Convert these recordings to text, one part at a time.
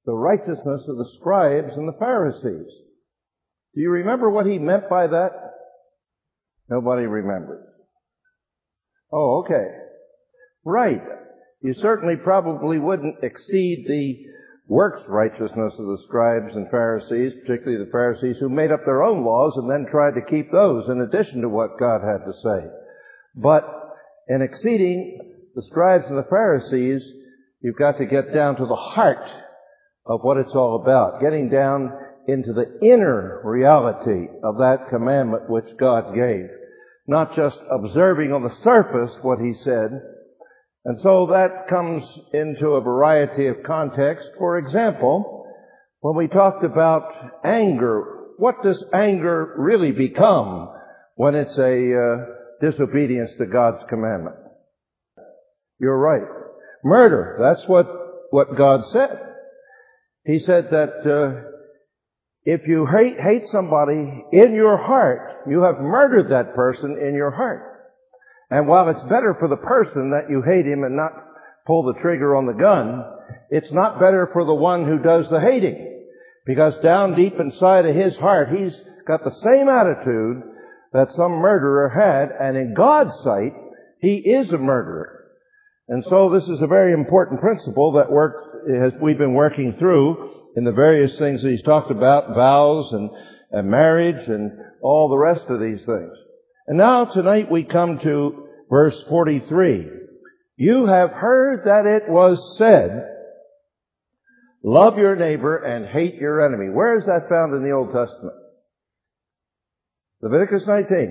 the righteousness of the scribes and the Pharisees. Do you remember what he meant by that? Nobody remembers. Oh, okay. Right. You certainly probably wouldn't exceed the works righteousness of the scribes and Pharisees, particularly the Pharisees who made up their own laws and then tried to keep those in addition to what God had to say. But in exceeding the scribes and the Pharisees, you've got to get down to the heart of what it's all about, getting down into the inner reality of that commandment which God gave, not just observing on the surface what he said. And so that comes into a variety of contexts. For example, when we talked about anger, what does anger really become when it's a disobedience to God's commandment? You're right. Murder, that's what God said. He said that if you hate somebody in your heart, you have murdered that person in your heart. And while it's better for the person that you hate him and not pull the trigger on the gun, it's not better for the one who does the hating. Because down deep inside of his heart, he's got the same attitude that some murderer had, and in God's sight, he is a murderer. And so this is a very important principle that we've been working through in the various things that he's talked about, vows and marriage and all the rest of these things. And now tonight we come to verse 43. You have heard that it was said, love your neighbor and hate your enemy. Where is that found in the Old Testament? Leviticus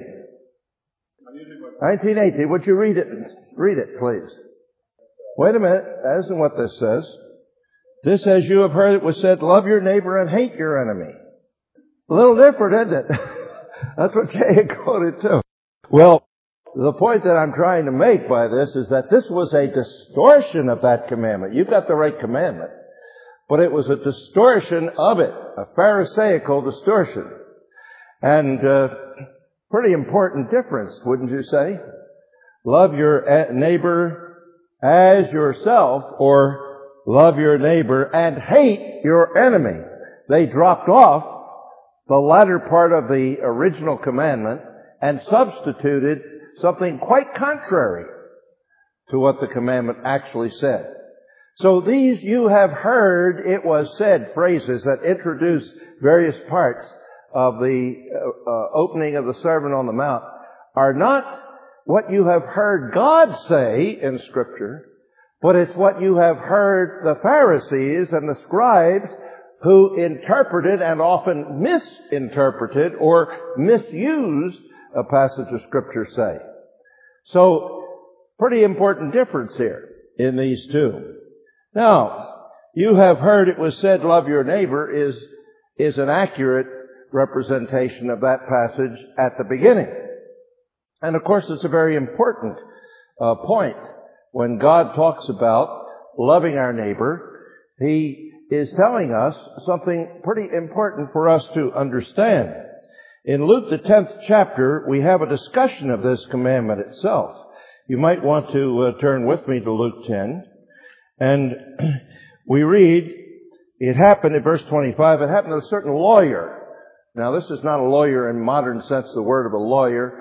19:18. Would you read it? Read it, please. Wait a minute. That isn't what this says. This says, you have heard it was said, love your neighbor and hate your enemy. A little different, isn't it? That's what Jay had quoted too. Well, the point that I'm trying to make by this is that this was a distortion of that commandment. You've got the right commandment, but it was a distortion of it, a Pharisaical distortion. And pretty important difference, wouldn't you say? Love your neighbor as yourself, or love your neighbor and hate your enemy. They dropped off the latter part of the original commandment and substituted something quite contrary to what the commandment actually said. So these you have heard it was said phrases that introduce various parts of the opening of the Sermon on the Mount are not what you have heard God say in Scripture, but it's what you have heard the Pharisees and the scribes who interpreted and often misinterpreted or misused a passage of Scripture say. So, pretty important difference here in these two. Now, you have heard it was said, love your neighbor is an accurate representation of that passage at the beginning. And of course, it's a very important point. When God talks about loving our neighbor, He is telling us something pretty important for us to understand. In Luke, the 10th chapter, we have a discussion of this commandment itself. You might want to turn with me to Luke 10. And we read, it happened in verse 25, it happened to a certain lawyer. Now, this is not a lawyer in modern sense, the word of a lawyer,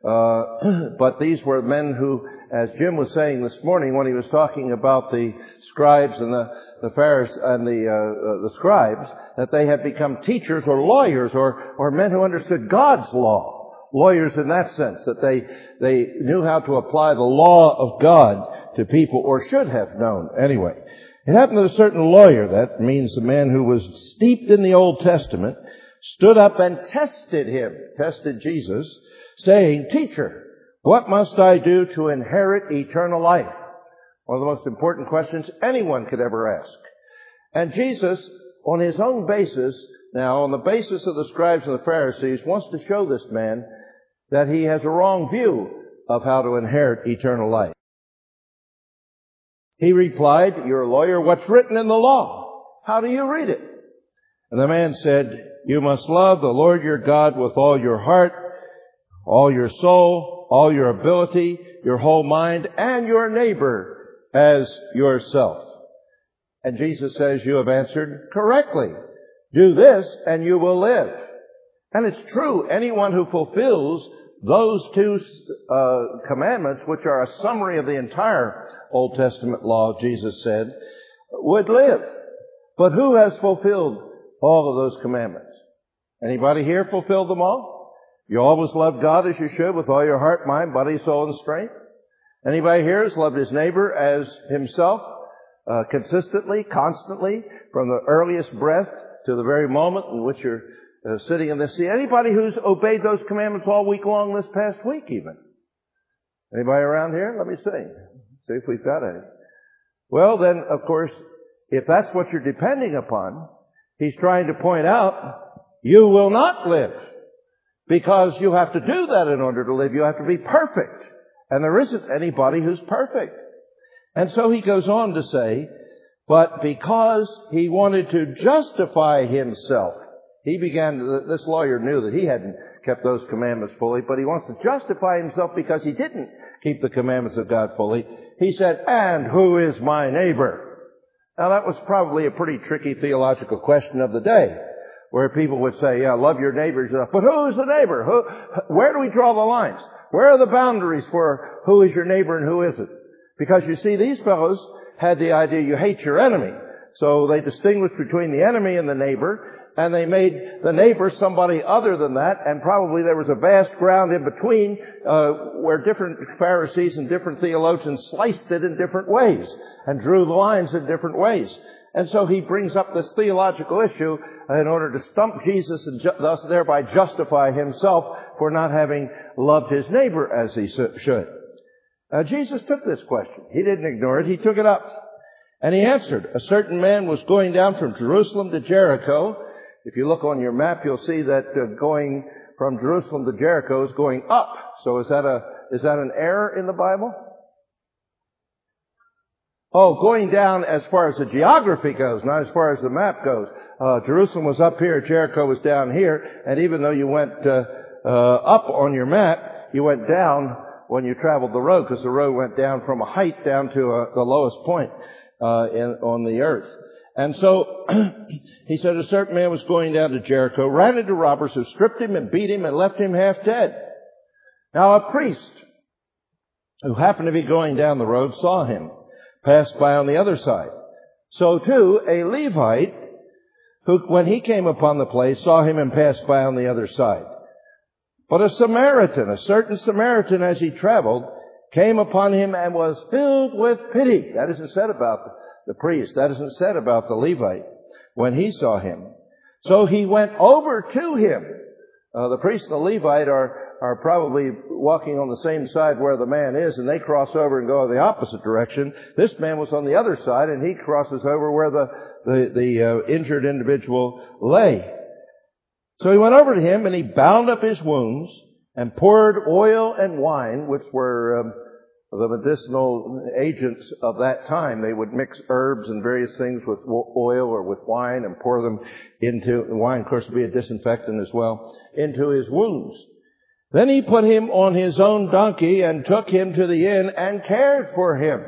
but these were men who, as Jim was saying this morning when he was talking about the scribes and the Pharisees and the scribes, that they had become teachers or lawyers or men who understood God's law. Lawyers in that sense, that they knew how to apply the law of God to people, or should have known anyway. It happened to a certain lawyer, that means the man who was steeped in the Old Testament, stood up and tested Jesus, saying, Teacher, what must I do to inherit eternal life? One of the most important questions anyone could ever ask. And Jesus, on his own basis, now on the basis of the scribes and the Pharisees, wants to show this man that he has a wrong view of how to inherit eternal life. He replied, You're a lawyer, what's written in the law? How do you read it? And the man said, You must love the Lord your God with all your heart, all your soul, all your ability, your whole mind, and your neighbor as yourself. And Jesus says, you have answered correctly. Do this and you will live. And it's true, anyone who fulfills those two commandments, which are a summary of the entire Old Testament law, Jesus said, would live. But who has fulfilled all of those commandments? Anybody here fulfilled them all? You always loved God as you should with all your heart, mind, body, soul, and strength? Anybody here has loved his neighbor as himself, consistently, constantly, from the earliest breath to the very moment in which you're sitting in this seat? Anybody who's obeyed those commandments all week long this past week even? Anybody around here? Let me see if we've got any. Well, then, of course, if that's what you're depending upon, he's trying to point out, you will not live. Because you have to do that in order to live. You have to be perfect. And there isn't anybody who's perfect. And so he goes on to say, but because he wanted to justify himself, this lawyer knew that he hadn't kept those commandments fully, but he wants to justify himself because he didn't keep the commandments of God fully. He said, and who is my neighbor? Now that was probably a pretty tricky theological question of the day, where people would say, yeah, love your neighbors, but who is the neighbor? Where do we draw the lines? Where are the boundaries for who is your neighbor and who isn't? Because you see, these fellows had the idea you hate your enemy. So they distinguished between the enemy and the neighbor, and they made the neighbor somebody other than that, and probably there was a vast ground in between where different Pharisees and different theologians sliced it in different ways and drew the lines in different ways. And so he brings up this theological issue in order to stump Jesus and thus thereby justify himself for not having loved his neighbor as he should. Jesus took this question. He didn't ignore it. He took it up. And he answered, a certain man was going down from Jerusalem to Jericho. If you look on your map, you'll see that going from Jerusalem to Jericho is going up. So is that an error in the Bible? Oh, going down as far as the geography goes, not as far as the map goes. Jerusalem was up here, Jericho was down here, and even though you went up on your map, you went down when you traveled the road, because the road went down from a height down to the lowest point on the earth. And so he said a certain man was going down to Jericho, ran into robbers who stripped him and beat him and left him half dead. Now a priest who happened to be going down the road saw him, passed by on the other side. So too, a Levite, who, when he came upon the place, saw him and passed by on the other side. But a certain Samaritan, as he traveled, came upon him and was filled with pity. That isn't said about the priest. That isn't said about the Levite when he saw him. So he went over to him. The priest and the Levite are probably walking on the same side where the man is, and they cross over and go the opposite direction. This man was on the other side, and he crosses over where the injured individual lay. So he went over to him, and he bound up his wounds and poured oil and wine, which were the medicinal agents of that time. They would mix herbs and various things with oil or with wine and pour them into, wine of course would be a disinfectant as well, into his wounds. Then he put him on his own donkey and took him to the inn and cared for him.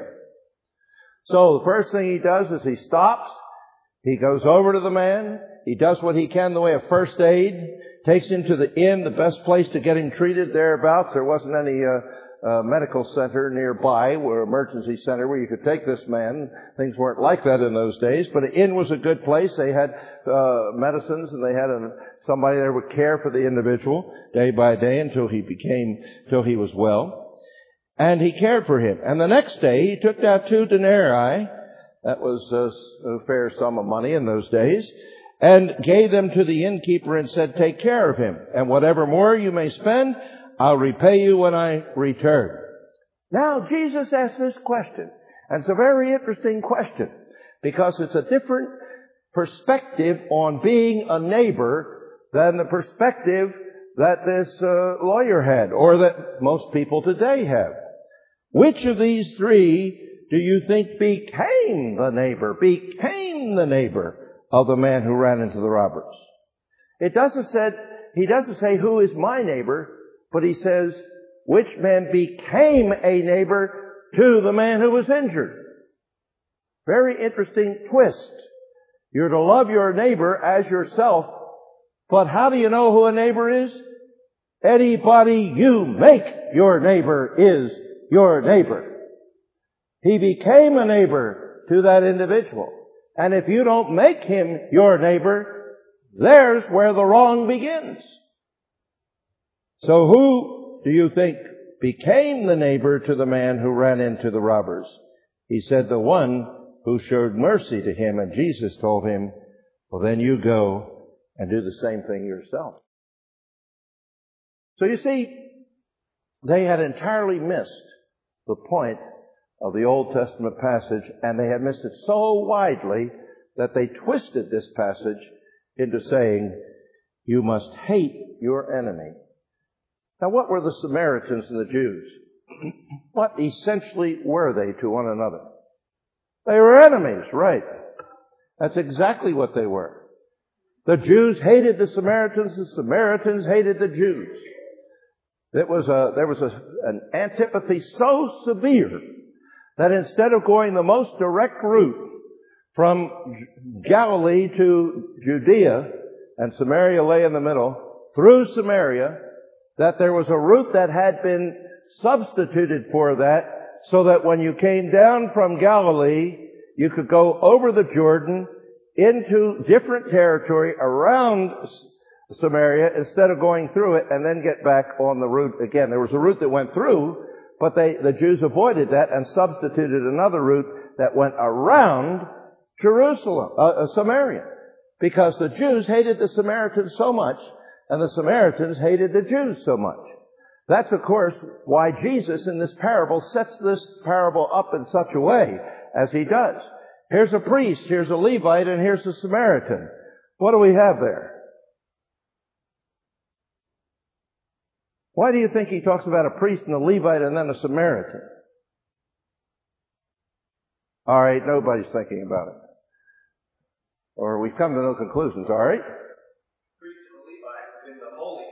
So the first thing he does is he stops, he goes over to the man, he does what he can in the way of first aid, takes him to the inn, the best place to get him treated thereabouts. There wasn't any medical center nearby, or emergency center where you could take this man. Things weren't like that in those days, but an inn was a good place. They had medicines, and they had somebody there would care for the individual day by day until he was well. And he cared for him. And the next day he took out 2 denarii. That was a fair sum of money in those days. And gave them to the innkeeper and said, take care of him. And whatever more you may spend, I'll repay you when I return. Now, Jesus asked this question. And it's a very interesting question, because it's a different perspective on being a neighbor than the perspective that this lawyer had, or that most people today have. Which of these 3 do you think became the neighbor of the man who ran into the robbers? He doesn't say, who is my neighbor, but he says, which man became a neighbor to the man who was injured? Very interesting twist. You're to love your neighbor as yourself, but how do you know who a neighbor is? Anybody you make your neighbor is your neighbor. He became a neighbor to that individual. And if you don't make him your neighbor, there's where the wrong begins. So who do you think became the neighbor to the man who ran into the robbers? He said, the one who showed mercy to him. And Jesus told him, well, then you go and do the same thing yourself. So you see, they had entirely missed the point of the Old Testament passage, and they had missed it so widely that they twisted this passage into saying, you must hate your enemy. Now, what were the Samaritans and the Jews? What essentially were they to one another? They were enemies, right? That's exactly what they were. The Jews hated the Samaritans, the Samaritans hated the Jews. There was an antipathy so severe that instead of going the most direct route from Galilee to Judea, and Samaria lay in the middle, through Samaria, that there was a route that had been substituted for that, so that when you came down from Galilee, you could go over the Jordan into different territory around Samaria instead of going through it and then get back on the route again. There was a route that went through, but the Jews avoided that and substituted another route that went around Jerusalem, Samaria, because the Jews hated the Samaritans so much and the Samaritans hated the Jews so much. That's, of course, why Jesus in this parable sets this parable up in such a way as he does. Here's a priest, here's a Levite, and here's a Samaritan. What do we have there? Why do you think he talks about a priest and a Levite and then a Samaritan? All right, nobody's thinking about it. Or we've come to no conclusions, all right? Priest and Levite have been the holy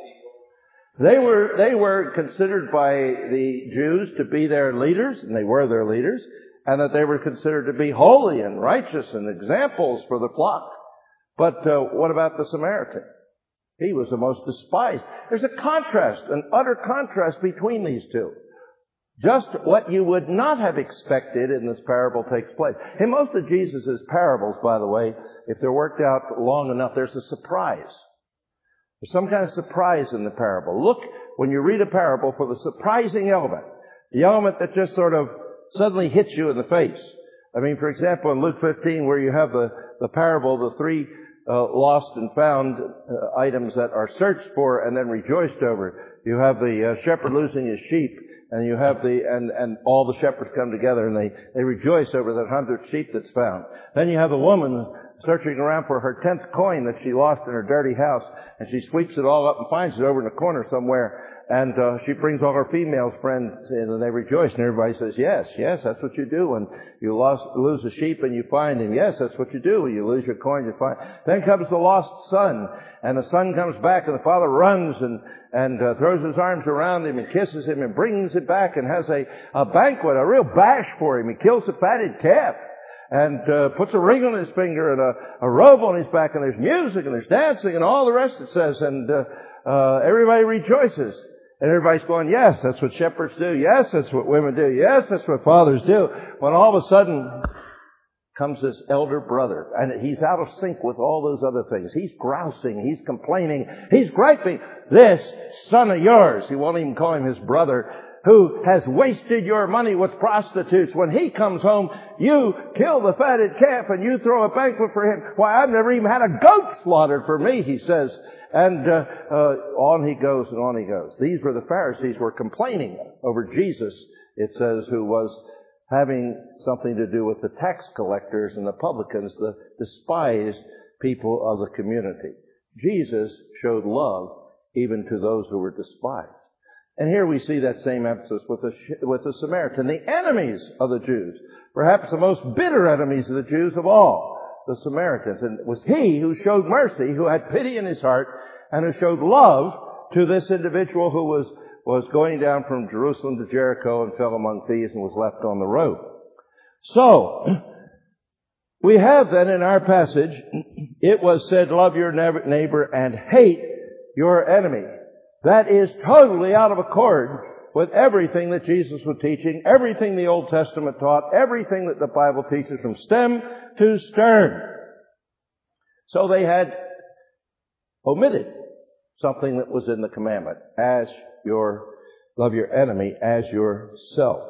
people. They were considered by the Jews to be their leaders, and they were their leaders, and that they were considered to be holy and righteous and examples for the flock. But what about the Samaritan? He was the most despised. There's a contrast, an utter contrast between these two. Just what you would not have expected in this parable takes place. In most of Jesus' parables, by the way, if they're worked out long enough, there's a surprise. There's some kind of surprise in the parable. Look, when you read a parable, for the surprising element, the element that just sort of suddenly hits you in the face. I mean, for example, in Luke 15, where you have the parable, the three lost and found items that are searched for and then rejoiced over. You have the shepherd losing his sheep, and you have and all the shepherds come together and they rejoice over that 100th sheep that's found. Then you have the woman searching around for her 10th coin that she lost in her dirty house, and she sweeps it all up and finds it over in the corner somewhere. And she brings all her female friends in, and they rejoice, and everybody says, yes, that's what you do when you lose a sheep and you find him. Yes, that's what you do when you lose your coin, you find. Then comes the lost son, and the son comes back, and the father runs and throws his arms around him and kisses him and brings him back and has a banquet, a real bash for him. He kills a fatted calf and puts a ring on his finger and a robe on his back, and there's music and there's dancing and all the rest, it says, and everybody rejoices. And everybody's going, yes, that's what shepherds do. Yes, that's what women do. Yes, that's what fathers do. When all of a sudden comes this elder brother, and he's out of sync with all those other things. He's grousing. He's complaining. He's griping. This son of yours, he won't even call him his brother, who has wasted your money with prostitutes. When he comes home, you kill the fatted calf and you throw a banquet for him. Why, I've never even had a goat slaughtered for me, he says. And on he goes and on he goes. These were the Pharisees were complaining over Jesus, it says, who was having something to do with the tax collectors and the publicans, the despised people of the community. Jesus showed love even to those who were despised. And here we see that same emphasis with the Samaritan, the enemies of the Jews, perhaps the most bitter enemies of the Jews of all, the Samaritans. And it was he who showed mercy, who had pity in his heart, and who showed love to this individual who was going down from Jerusalem to Jericho and fell among thieves and was left on the road. So, We have then in our passage, it was said, love your neighbor and hate your enemy. That is totally out of accord with everything that Jesus was teaching, everything the Old Testament taught, everything that the Bible teaches from stem to stern. So they had omitted something that was in the commandment, love your enemy as yourself.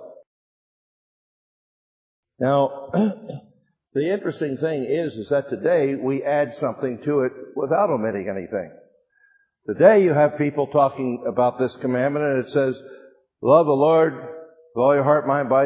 Now, the interesting thing is that today we add something to it without omitting anything. Today you have people talking about this commandment and it says, love the Lord with all your heart, mind, body,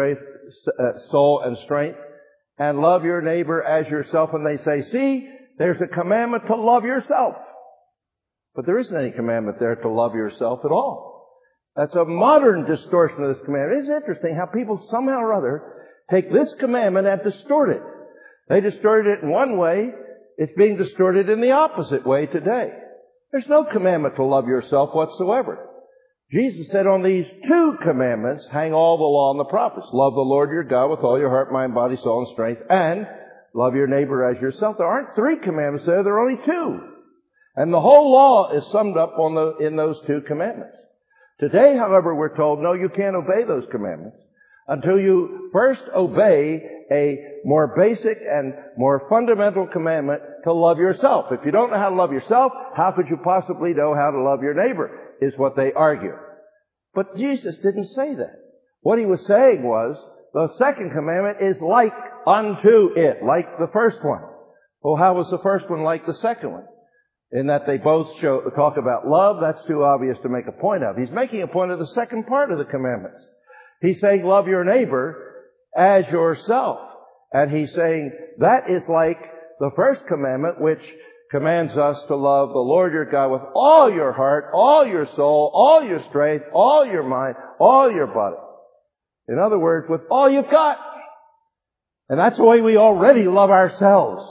soul, and strength, and love your neighbor as yourself. And they say, see, there's a commandment to love yourself. But there isn't any commandment there to love yourself at all. That's a modern distortion of this commandment. It's interesting how people somehow or other take this commandment and distort it. They distorted it in one way. It's being distorted in the opposite way today. There's no commandment to love yourself whatsoever. Jesus said on these two commandments hang all the law and the prophets. Love the Lord your God with all your heart, mind, body, soul, and strength, and love your neighbor as yourself. There aren't three commandments there. There are only two. And the whole law is summed up in those two commandments. Today, however, we're told, no, you can't obey those commandments until you first obey a more basic and more fundamental commandment to love yourself. If you don't know how to love yourself, how could you possibly know how to love your neighbor, is what they argue. But Jesus didn't say that. What he was saying was, the second commandment is like unto it, like the first one. Well, how was the first one like the second one? In that they both talk about love. That's too obvious to make a point of. He's making a point of the second part of the commandments. He's saying love your neighbor as yourself. And he's saying that is like the first commandment, which commands us to love the Lord your God with all your heart, all your soul, all your strength, all your mind, all your body. In other words, with all you've got. And that's the way we already love ourselves.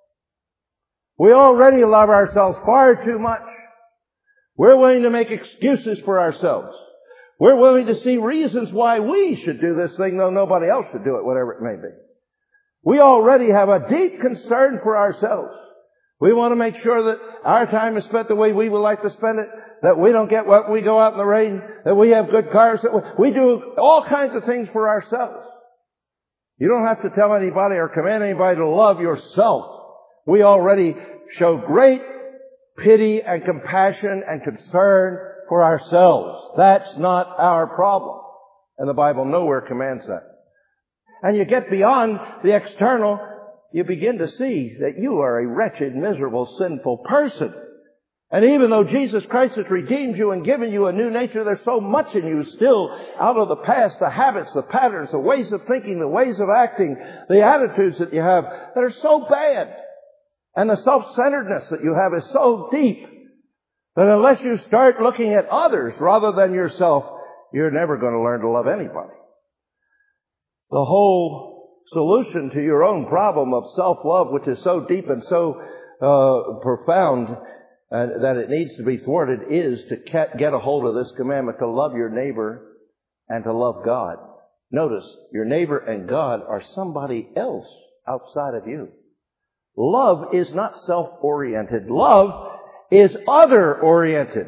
We already love ourselves far too much. We're willing to make excuses for ourselves. We're willing to see reasons why we should do this thing, though nobody else should do it, whatever it may be. We already have a deep concern for ourselves. We want to make sure that our time is spent the way we would like to spend it, that we don't get wet when we go out in the rain, that we have good cars, that we do all kinds of things for ourselves. You don't have to tell anybody or command anybody to love yourself. We already show great pity and compassion and concern for ourselves. That's not our problem. And the Bible nowhere commands that. And you get beyond the external, you begin to see that you are a wretched, miserable, sinful person. And even though Jesus Christ has redeemed you and given you a new nature, there's so much in you still out of the past, the habits, the patterns, the ways of thinking, the ways of acting, the attitudes that you have that are so bad. And the self-centeredness that you have is so deep that unless you start looking at others rather than yourself, you're never going to learn to love anybody. The whole solution to your own problem of self-love, which is so deep and so profound that it needs to be thwarted, is to get a hold of this commandment to love your neighbor and to love God. Notice, your neighbor and God are somebody else outside of you. Love is not self-oriented. Love is other-oriented.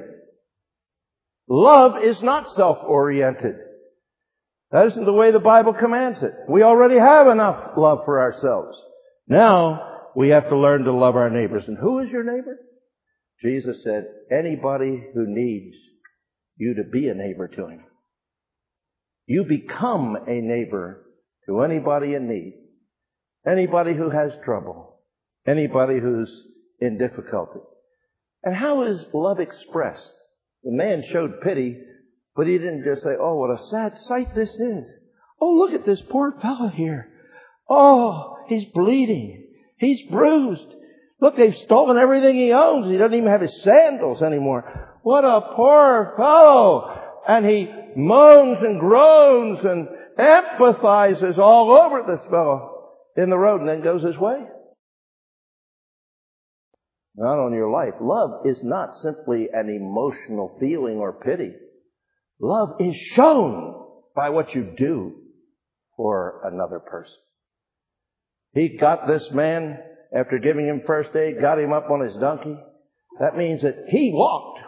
Love is not self-oriented. That isn't the way the Bible commands it. We already have enough love for ourselves. Now, we have to learn to love our neighbors. And who is your neighbor? Jesus said, anybody who needs you to be a neighbor to him. You become a neighbor to anybody in need. Anybody who has trouble. Anybody who's in difficulty. And how is love expressed? The man showed pity, but he didn't just say, oh, what a sad sight this is. Oh, look at this poor fellow here. Oh, he's bleeding. He's bruised. Look, they've stolen everything he owns. He doesn't even have his sandals anymore. What a poor fellow. And he moans and groans and empathizes all over this fellow in the road and then goes his way. Not on your life. Love is not simply an emotional feeling or pity. Love is shown by what you do for another person. He got this man, after giving him first aid, got him up on his donkey. That means that he walked.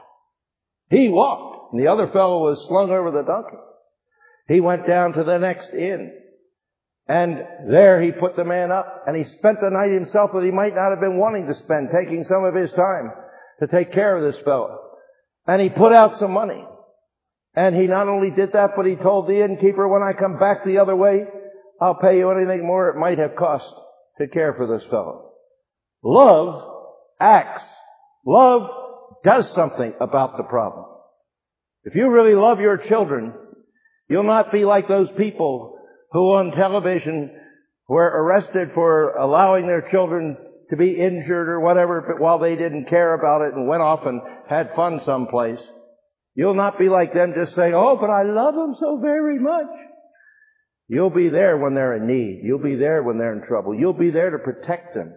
He walked. And the other fellow was slung over the donkey. He went down to the next inn. And there he put the man up. And he spent the night himself that he might not have been wanting to spend, taking some of his time to take care of this fellow. And he put out some money. And he not only did that, but he told the innkeeper, when I come back the other way, I'll pay you anything more it might have cost to care for this fellow. Love acts. Love does something about the problem. If you really love your children, you'll not be like those people who on television were arrested for allowing their children to be injured or whatever, but while they didn't care about it and went off and had fun someplace. You'll not be like them just saying, oh, but I love them so very much. You'll be there when they're in need. You'll be there when they're in trouble. You'll be there to protect them.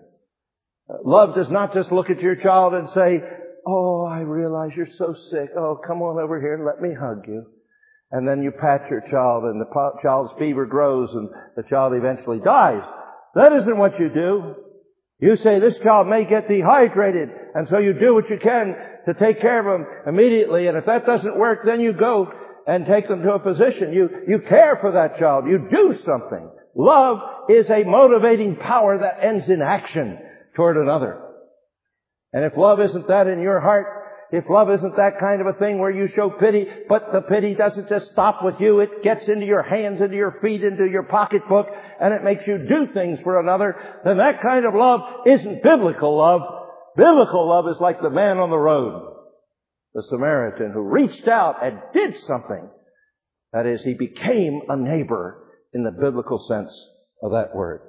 Love does not just look at your child and say, oh, I realize you're so sick. Oh, come on over here and let me hug you. And then you pat your child and the child's fever grows and the child eventually dies. That isn't what you do. You say, this child may get dehydrated, and so you do what you can to take care of him immediately. And if that doesn't work, then you go and take them to a physician. You care for that child. You do something. Love is a motivating power that ends in action toward another. And if love isn't that in your heart, if love isn't that kind of a thing where you show pity, but the pity doesn't just stop with you, it gets into your hands, into your feet, into your pocketbook, and it makes you do things for another, then that kind of love isn't biblical love. Biblical love is like the man on the road, the Samaritan, who reached out and did something. That is, he became a neighbor in the biblical sense of that word.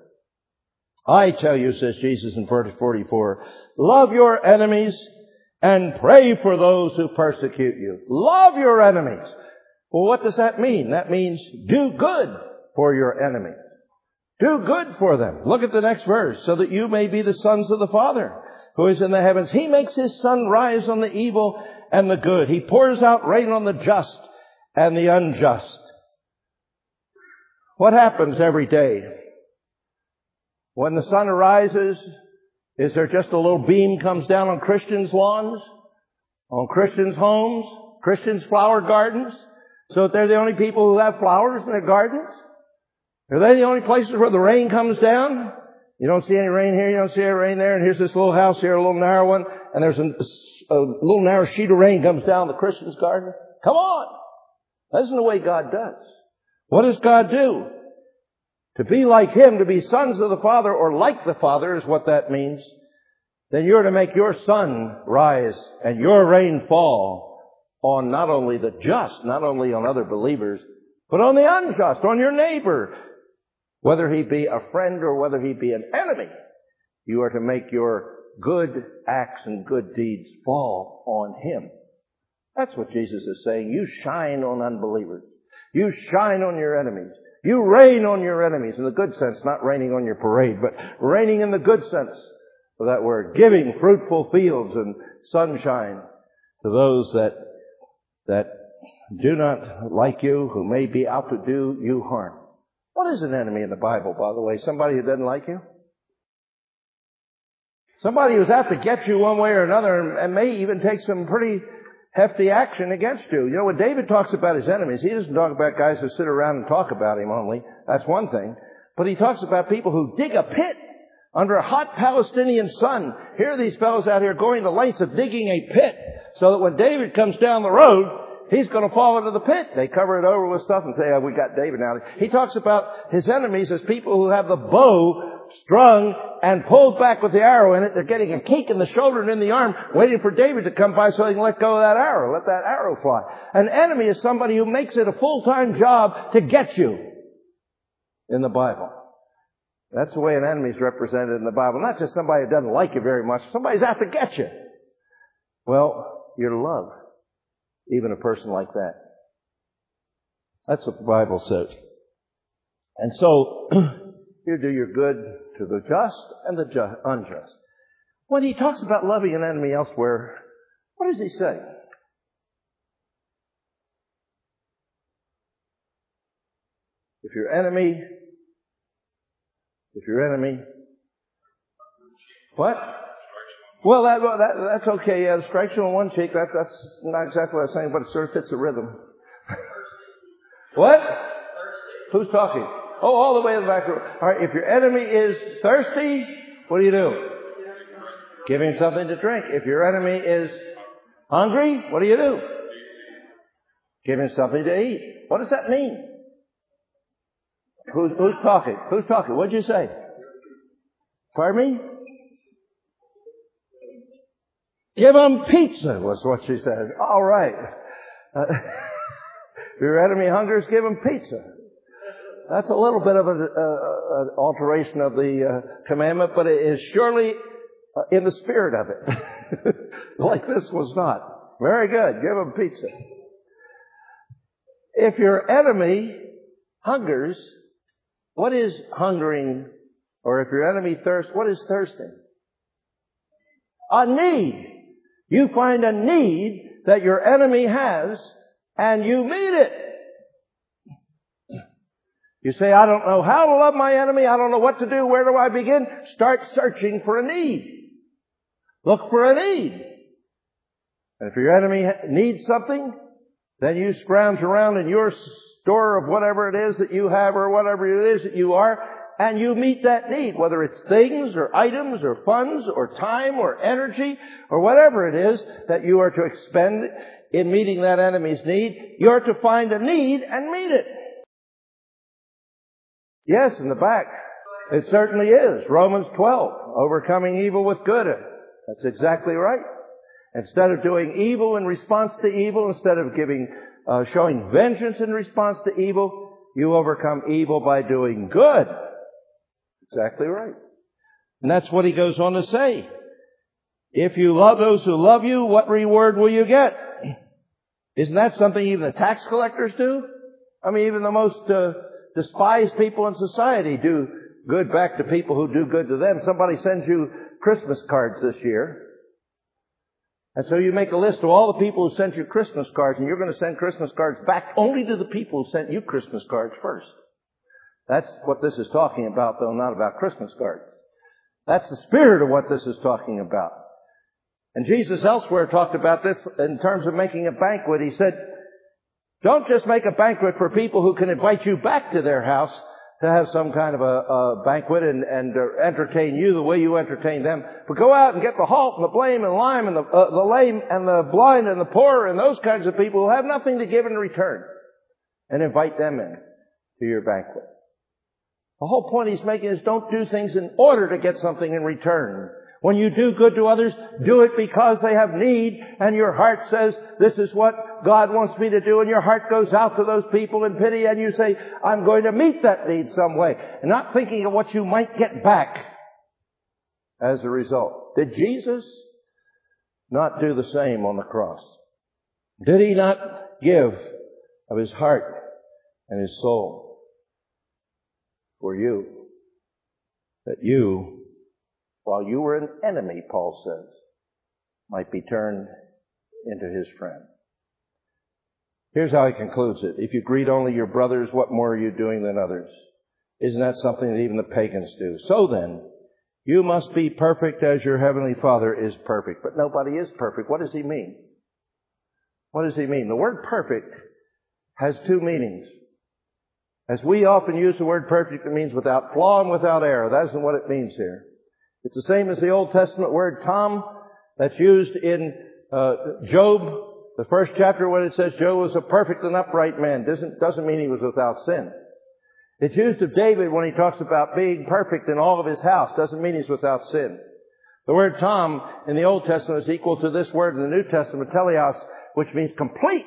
I tell you, says Jesus in verse 44, love your enemies and pray for those who persecute you. Love your enemies. Well, what does that mean? That means do good for your enemies. Do good for them. Look at the next verse. So that you may be the sons of the Father who is in the heavens. He makes his sun rise on the evil and the good. He pours out rain on the just and the unjust. What happens every day? When the sun arises, is there just a little beam comes down on Christians' lawns, on Christians' homes, Christians' flower gardens, so that they're the only people who have flowers in their gardens? Are they the only places where the rain comes down? You don't see any rain here, you don't see any rain there, and here's this little house here, a little narrow one, and there's a little narrow sheet of rain comes down the Christian's garden. Come on! That isn't the way God does. What does God do? To be like Him, to be sons of the Father, or like the Father is what that means. Then you're to make your sun rise and your rain fall on not only the just, not only on other believers, but on the unjust, on your neighbor. Whether he be a friend or whether he be an enemy, you are to make your good acts and good deeds fall on him. That's what Jesus is saying. You shine on unbelievers. You shine on your enemies. You rain on your enemies in the good sense, not raining on your parade, but raining in the good sense of that word. Giving fruitful fields and sunshine to those that do not like you, who may be out to do you harm. What is an enemy in the Bible, by the way? Somebody who doesn't like you? Somebody who's out to get you one way or another and may even take some pretty hefty action against you. You know, when David talks about his enemies, he doesn't talk about guys who sit around and talk about him only. That's one thing. But he talks about people who dig a pit under a hot Palestinian sun. Here are these fellows out here going to lengths of digging a pit so that when David comes down the road, he's going to fall into the pit. They cover it over with stuff and say, oh, we got David now. He talks about his enemies as people who have the bow strung and pulled back with the arrow in it. They're getting a kick in the shoulder and in the arm, waiting for David to come by so they can let go of that arrow, let that arrow fly. An enemy is somebody who makes it a full-time job to get you in the Bible. That's the way an enemy is represented in the Bible. Not just somebody who doesn't like you very much. Somebody's out to get you. Well, you're to love even a person like that. That's what the Bible says. And so, you do your good to the just and the unjust. When he talks about loving an enemy elsewhere, what does he say? If your enemy What? Well, that's okay. Yeah, the strikes you on one cheek, that's not exactly what I was saying, but it sort of fits the rhythm. What? Who's talking? Oh, all the way in the back row. All right, if your enemy is thirsty, what do? Give him something to drink. If your enemy is hungry, what do? Give him something to eat. What does that mean? Who's talking? Who's talking? What'd you say? Pardon me? Give them pizza, was what she says. All right. If your enemy hungers, give them pizza. That's a little bit of an alteration of the commandment, but it is surely in the spirit of it. Like this was not. Very good. Give them pizza. If your enemy hungers, what is hungering? Or if your enemy thirsts, what is thirsting? A need. You find a need that your enemy has, and you meet it. You say, I don't know how to love my enemy. I don't know what to do. Where do I begin? Start searching for a need. Look for a need. And if your enemy needs something, then you scrounge around in your store of whatever it is that you have or whatever it is that you are, and you meet that need, whether it's things or items or funds or time or energy or whatever it is that you are to expend in meeting that enemy's need. You're to find a need and meet it. Yes, in the back. It certainly is. Romans 12, overcoming evil with good. That's exactly right. Instead of doing evil in response to evil, instead of showing vengeance in response to evil, you overcome evil by doing good. Exactly right. And that's what he goes on to say. If you love those who love you, what reward will you get? Isn't that something even the tax collectors do? I mean, even the most despised people in society do good back to people who do good to them. Somebody sends you Christmas cards this year. And so you make a list of all the people who sent you Christmas cards, and you're going to send Christmas cards back only to the people who sent you Christmas cards first. That's what this is talking about, though, not about Christmas cards. That's the spirit of what this is talking about. And Jesus elsewhere talked about this in terms of making a banquet. He said, don't just make a banquet for people who can invite you back to their house to have some kind of a banquet and entertain you the way you entertain them, but go out and get the halt and the blame and lime and the lame and the blind and the poor and those kinds of people who have nothing to give in return, and invite them in to your banquet. The whole point he's making is don't do things in order to get something in return. When you do good to others, do it because they have need, and your heart says, this is what God wants me to do, and your heart goes out to those people in pity, and you say, I'm going to meet that need some way, and not thinking of what you might get back as a result. Did Jesus not do the same on the cross? Did he not give of his heart and his soul for you, that you, while you were an enemy, Paul says, might be turned into his friend? Here's how he concludes it. If you greet only your brothers, what more are you doing than others? Isn't that something that even the pagans do? So then, you must be perfect as your heavenly Father is perfect. But nobody is perfect. What does he mean? What does he mean? The word perfect has two meanings. As we often use the word perfect, it means without flaw and without error. That isn't what it means here. It's the same as the Old Testament word tom that's used in Job, the first chapter, when it says Job was a perfect and upright man. Doesn't mean he was without sin. It's used of David when he talks about being perfect in all of his house. Doesn't mean he's without sin. The word tom in the Old Testament is equal to this word in the New Testament, teleos, which means complete.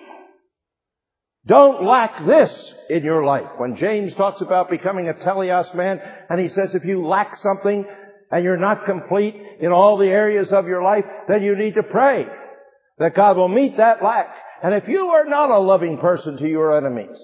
Don't lack this in your life. When James talks about becoming a teleos man, and he says if you lack something and you're not complete in all the areas of your life, then you need to pray that God will meet that lack. And if you are not a loving person to your enemies,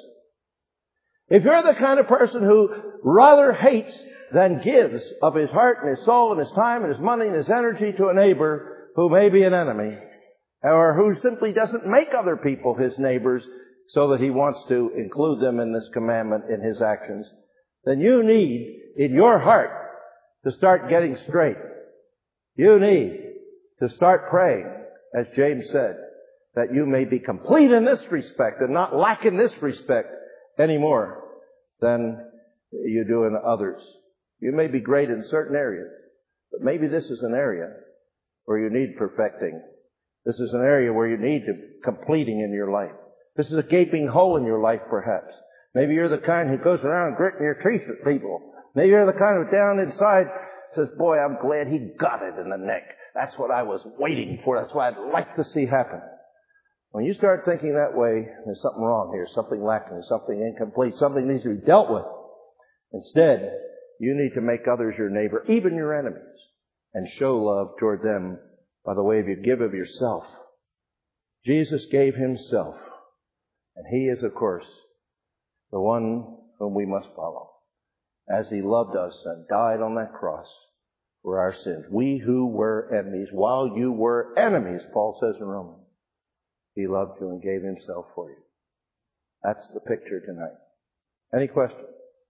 if you're the kind of person who rather hates than gives of his heart and his soul and his time and his money and his energy to a neighbor who may be an enemy, or who simply doesn't make other people his neighbors so that he wants to include them in this commandment in his actions, then you need in your heart to start getting straight You need to start praying, as James said, that you may be complete in this respect and not lack in this respect any more than you do in others. You may be great in certain areas, but maybe this is an area where you need perfecting. This is an area where you need completing in your life. This is a gaping hole in your life, perhaps. Maybe you're the kind who goes around gritting your teeth at people. Maybe you're the kind who down inside says, boy, I'm glad he got it in the neck. That's what I was waiting for. That's what I'd like to see happen. When you start thinking that way, there's something wrong here, something lacking, something incomplete, something needs to be dealt with. Instead, you need to make others your neighbor, even your enemies, and show love toward them by the way you give of yourself. Jesus gave himself, and he is, of course, the one whom we must follow, as he loved us and died on that cross for our sins. We who were enemies, while you were enemies, Paul says in Romans, he loved you and gave himself for you. That's the picture tonight. Any questions?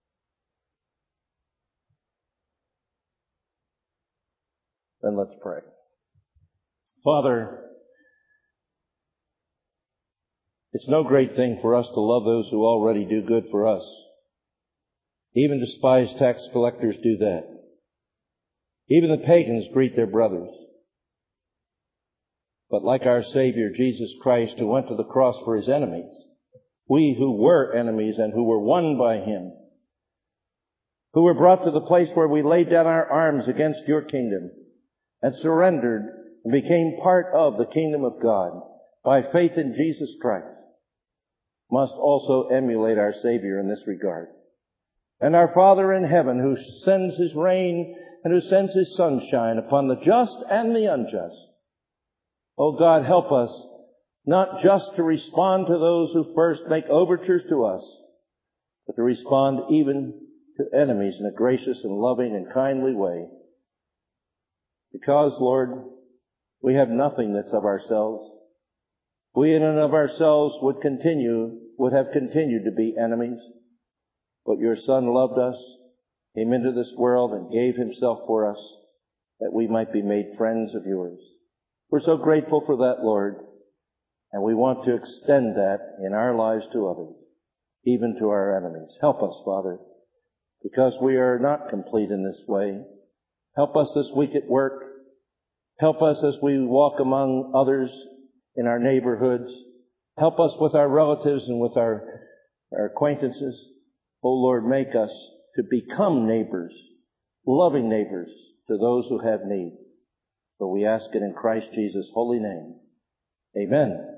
Then let's pray. Father, it's no great thing for us to love those who already do good for us. Even despised tax collectors do that. Even the pagans greet their brothers. But like our Savior, Jesus Christ, who went to the cross for his enemies, we who were enemies and who were won by him, who were brought to the place where we laid down our arms against your kingdom and surrendered and became part of the kingdom of God by faith in Jesus Christ, must also emulate our Savior in this regard. And our Father in heaven, who sends his rain and who sends his sunshine upon the just and the unjust, oh God, help us not just to respond to those who first make overtures to us, but to respond even to enemies in a gracious and loving and kindly way. Because, Lord, we have nothing that's of ourselves. We in and of ourselves would have continued to be enemies. But your Son loved us, came into this world and gave himself for us, that we might be made friends of yours. We're so grateful for that, Lord, and we want to extend that in our lives to others, even to our enemies. Help us, Father, because we are not complete in this way. Help us this week at work. Help us as we walk among others in our neighborhoods. Help us with our relatives and with our acquaintances. Oh Lord, make us to become neighbors, loving neighbors to those who have need. For we ask it in Christ Jesus' holy name. Amen.